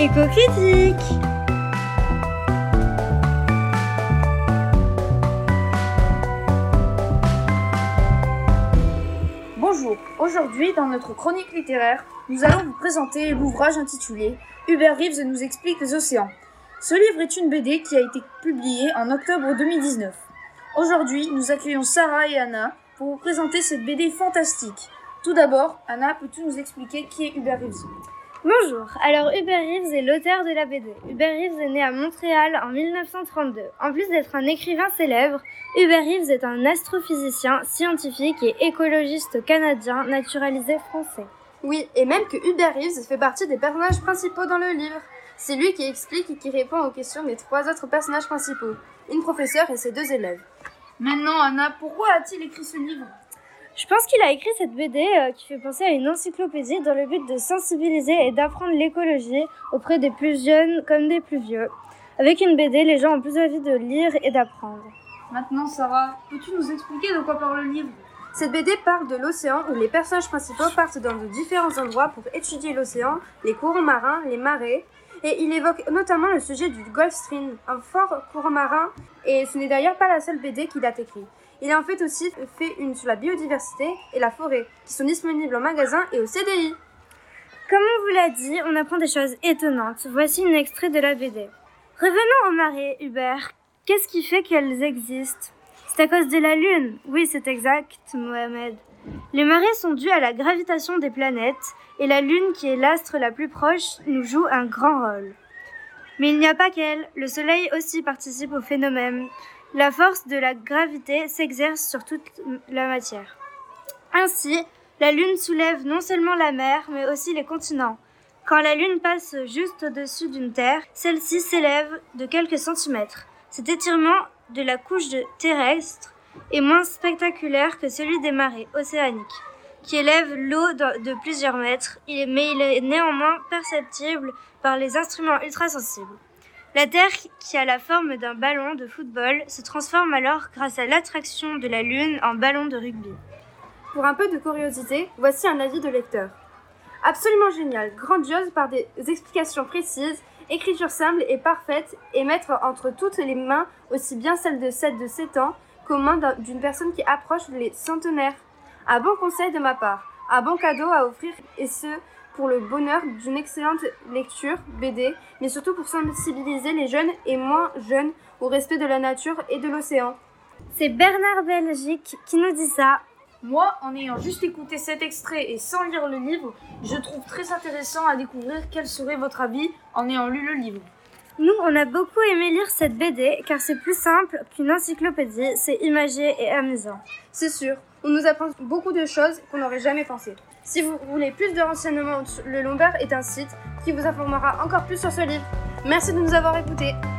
Éco-critique. Bonjour, aujourd'hui dans notre chronique littéraire, nous allons vous présenter l'ouvrage intitulé Hubert Reeves nous explique les océans. Ce livre est une BD qui a été publiée en octobre 2019. Aujourd'hui, nous accueillons Sarah et Anna pour vous présenter cette BD fantastique. Tout d'abord, Anna, peux-tu nous expliquer qui est Hubert Reeves ? Bonjour, alors Hubert Reeves est l'auteur de la BD. Hubert Reeves est né à Montréal en 1932. En plus d'être un écrivain célèbre, Hubert Reeves est un astrophysicien, scientifique et écologiste canadien naturalisé français. Oui, et même que Hubert Reeves fait partie des personnages principaux dans le livre. C'est lui qui explique et qui répond aux questions des trois autres personnages principaux, une professeure et ses deux élèves. Maintenant, Anna, pourquoi a-t-il écrit ce livre ? Je pense qu'il a écrit cette BD qui fait penser à une encyclopédie dans le but de sensibiliser et d'apprendre l'écologie auprès des plus jeunes comme des plus vieux. Avec une BD, les gens ont plus envie de lire et d'apprendre. Maintenant, Sarah, peux-tu nous expliquer de quoi parle le livre ? Cette BD parle de l'océan où les personnages principaux partent dans de différents endroits pour étudier l'océan, les courants marins, les marées. Et il évoque notamment le sujet du Gulf Stream, un fort courant marin, et ce n'est d'ailleurs pas la seule BD qu'il a écrite. Il a en fait aussi fait une sur la biodiversité et la forêt, qui sont disponibles en magasin et au CDI. Comme on vous l'a dit, on apprend des choses étonnantes. Voici un extrait de la BD. Revenons aux marées, Hubert. Qu'est-ce qui fait qu'elles existent ? C'est à cause de la Lune. Oui, c'est exact, Mohamed. Les marées sont dues à la gravitation des planètes, et la Lune, qui est l'astre la plus proche, nous joue un grand rôle. Mais il n'y a pas qu'elle. Le Soleil aussi participe au phénomène. La force de la gravité s'exerce sur toute la matière. Ainsi, la Lune soulève non seulement la mer, mais aussi les continents. Quand la Lune passe juste au-dessus d'une Terre, celle-ci s'élève de quelques centimètres. Cet étirement de la couche terrestre est moins spectaculaire que celui des marées océaniques, qui élèvent l'eau de plusieurs mètres, mais il est néanmoins perceptible par les instruments ultrasensibles. La Terre, qui a la forme d'un ballon de football, se transforme alors grâce à l'attraction de la Lune en ballon de rugby. Pour un peu de curiosité, voici un avis de lecteur. Absolument génial, grandiose par des explications précises, écriture simple et parfaite, et mettre entre toutes les mains aussi bien celles de 7 ans qu'aux mains d'une personne qui approche les centenaires. Un bon conseil de ma part, un bon cadeau à offrir, et ce, pour le bonheur d'une excellente lecture, BD, mais surtout pour sensibiliser les jeunes et moins jeunes au respect de la nature et de l'océan. C'est Bernard Belgique qui nous dit ça. Moi, en ayant juste écouté cet extrait et sans lire le livre, je trouve très intéressant à découvrir quel serait votre avis en ayant lu le livre. Nous, on a beaucoup aimé lire cette BD car c'est plus simple qu'une encyclopédie, c'est imagé et amusant. C'est sûr, on nous apprend beaucoup de choses qu'on n'aurait jamais pensé. Si vous voulez plus de renseignements, le Lombard est un site qui vous informera encore plus sur ce livre. Merci de nous avoir écoutés.